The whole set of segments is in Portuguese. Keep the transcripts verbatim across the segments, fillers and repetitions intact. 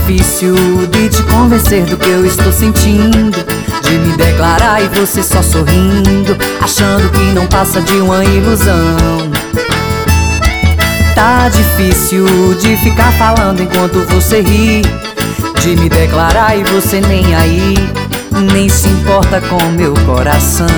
difícil de te convencer do que eu estou sentindo, de me declarar e você só sorrindo, achando que não passa de uma ilusão. Tá difícil de ficar falando enquanto você ri, de me declarar e você nem aí, nem se importa com meu coração.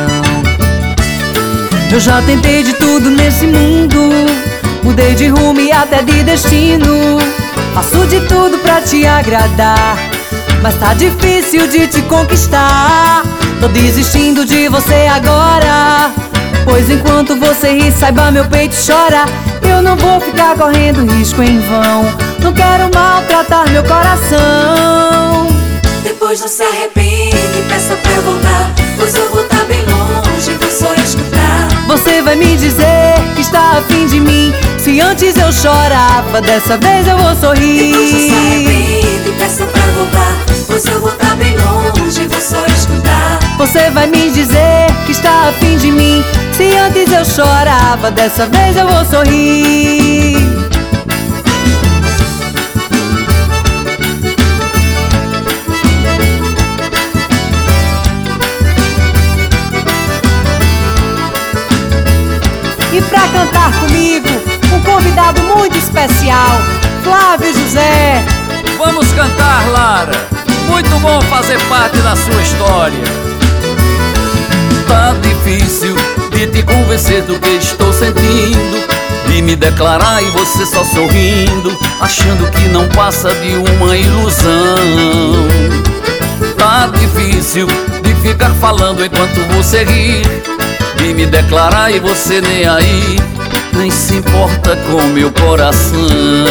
Eu já tentei de tudo nesse mundo, mudei de rumo e até de destino, faço de tudo pra te agradar, mas tá difícil de te conquistar. Tô desistindo de você agora, pois enquanto você ri, saiba, meu peito chora. Eu não vou ficar correndo risco em vão, não quero maltratar meu coração. Depois não se arrepende, peça pra eu voltar, pois eu vou estar bem longe, vou só escutar. Você vai me dizer que está afim de mim, se antes eu chorava, dessa vez eu vou sorrir. Depois não se arrepende, peça pra eu voltar, pois eu vou estar bem longe, vou só escutar. Você vai me dizer que está afim de mim, se antes eu chorava, dessa vez eu vou sorrir. E pra cantar comigo, um convidado muito especial, Flávio José. Vamos cantar, Lara, muito bom fazer parte da sua história. Tá difícil de te convencer do que estou sentindo, de me declarar e você só sorrindo, achando que não passa de uma ilusão. Tá difícil de ficar falando enquanto você ri, de me declarar e você nem aí, nem se importa com meu coração.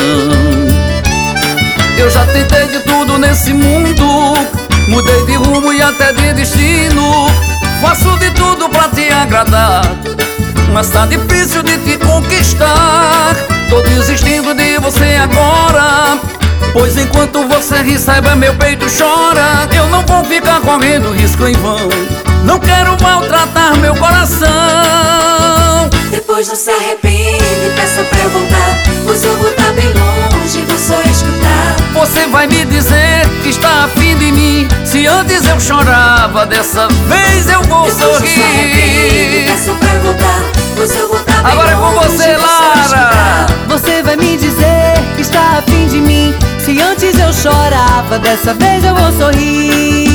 Eu já tentei de tudo nesse mundo, mudei de rumo e até de destino, faço de tudo pra te agradar, mas tá difícil de te conquistar. Tô desistindo de você agora, pois enquanto você ri, saiba, meu peito chora. Eu não vou ficar correndo risco em vão, não quero maltratar meu coração. Depois não se arrepende, peça pra eu voltar, pois eu vou estar bem longe, vou só escutar. Você vai me dizer que está afim de mim, se antes eu chorava, dessa vez eu vou Depois sorrir. não se arrepende, peça pra eu voltar, pois eu vou estar bem Agora é com longe, você, vou só Lara. escutar. Você vai me dizer que está afim de mim, se antes eu chorava, dessa vez eu vou sorrir.